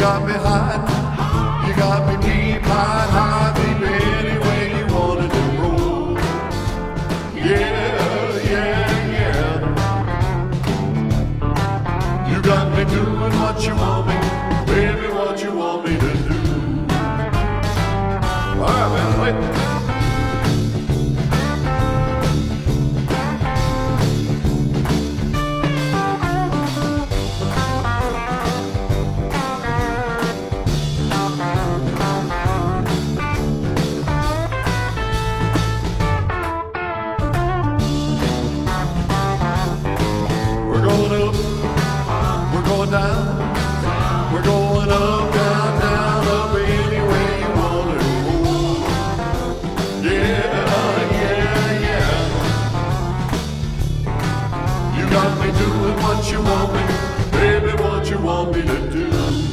got me high, you got me deep, high, baby, any way you wanted to roll. Yeah, yeah, yeah. You got me doing what you want me, baby, what you want me to do. All right, man, wait. We're going up, we're going down, we're going up, down, down, up any way you want to go. Yeah, yeah, yeah. You got me doing what you want me, baby, what you want me to do.